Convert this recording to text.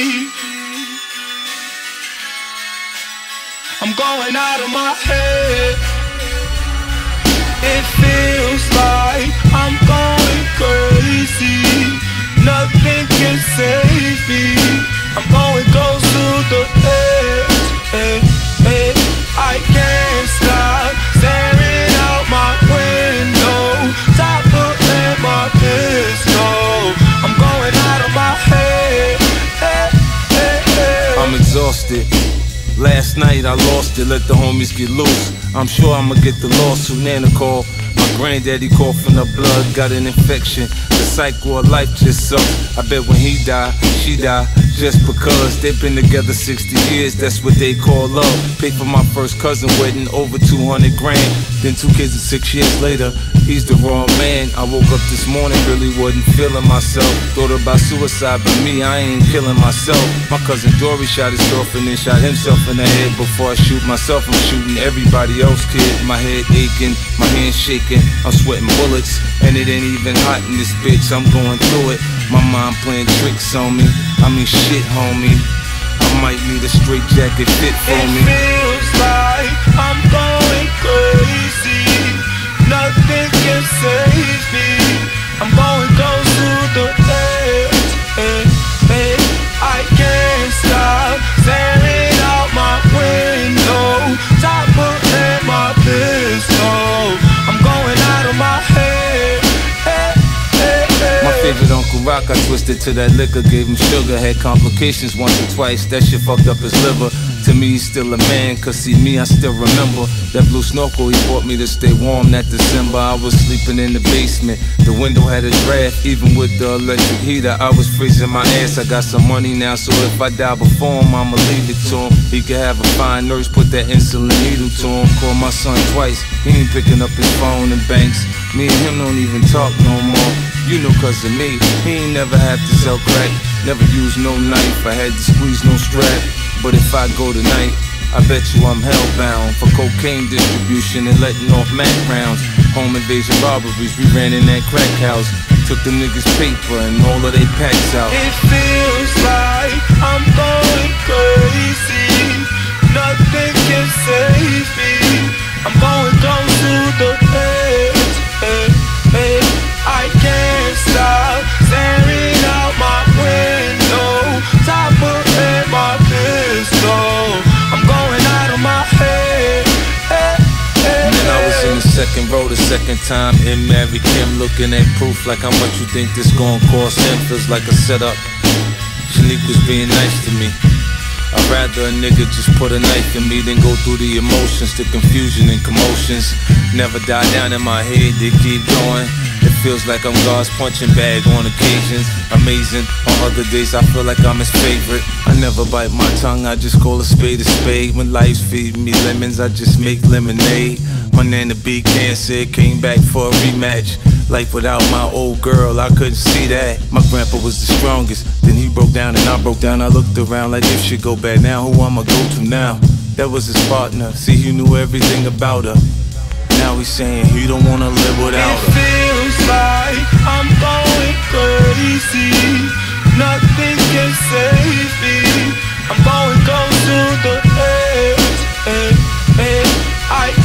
I'm going out of my head. It feels like I'm going crazy. Nothing can save me. I'm going close to the edge. I can't stop staring out my window. Top of my pistol. I'm going out of my head. I'm exhausted. Last night I lost it, let the homies get loose. I'm sure I'ma get the lawsuit. Nana called, my granddaddy coughing up blood, got an infection. The cycle of life just sucks. I bet when he die, she die, just because they've been together 60 years. That's what they call love. Paid for my first cousin wedding, over 200 grand. Then 2 kids and 6 years later, he's the wrong man. I woke up this morning, really wasn't feeling myself. Thought about suicide, but me, I ain't killing myself. My cousin Dory shot his girlfriend and shot himself in the head. Before I shoot myself, I'm shooting everybody else, kid. My head aching, my hands shaking, I'm sweating bullets, and it ain't even hot in this bitch. I'm going through it. My mind playing tricks on me. I mean shit, homie. I might need a straight jacket fit for me. It feels like I'm going crazy. Nothing can save me. I'm going close to the edge. I can't stop staring out my window. Top of my pistol. I'm going out of my head. My favorite Uncle Rock, I twisted to that liquor, gave him sugar, had complications once or twice, that shit fucked up his liver. To me, he's still a man, cause see me, I still remember that blue snorkel he bought me to stay warm that December. I was sleeping in the basement, the window had a draft, even with the electric heater, I was freezing my ass. I got some money now, so if I die before him, I'ma leave it to him. He could have a fine nurse, put that insulin needle to him. Call my son twice, he ain't picking up his phone and banks. Me and him don't even talk no more. You know cause of me, he ain't never had to sell crack. Never used no knife, I had to squeeze no strap. But if I go tonight, I bet you I'm hellbound for cocaine distribution and letting off Mac rounds. Home invasion robberies, we ran in that crack house. Took them niggas' paper and all of they packs out. It feels like I'm going crazy. Nothing can save me. I'm going close to the edge. I can't stop staring out my window. Top of my pistol. I'm going out of my head. And then I was in the second row the second time in Mary Kim, looking at proof like how much you think this gon' cost him. Feels like a setup. Shanique was being nice to me. I'd rather a nigga just put a knife in me than go through the emotions, the confusion and commotions. Never die down in my head, they keep going. It feels like I'm God's punching bag on occasions. Amazing, on other days I feel like I'm his favorite. I never bite my tongue, I just call a spade a spade. When life's feeding me lemons, I just make lemonade. My nana beat cancer, came back for a rematch. Life without my old girl, I couldn't see that. My grandpa was the strongest, then he broke down and I broke down. I looked around like if shit go bad now, who I'ma go to now? That was his partner, see he knew everything about her. Now he's saying he don't wanna live without her. It feels like I'm going crazy. Nothing can save me. I'm going close to the edge. I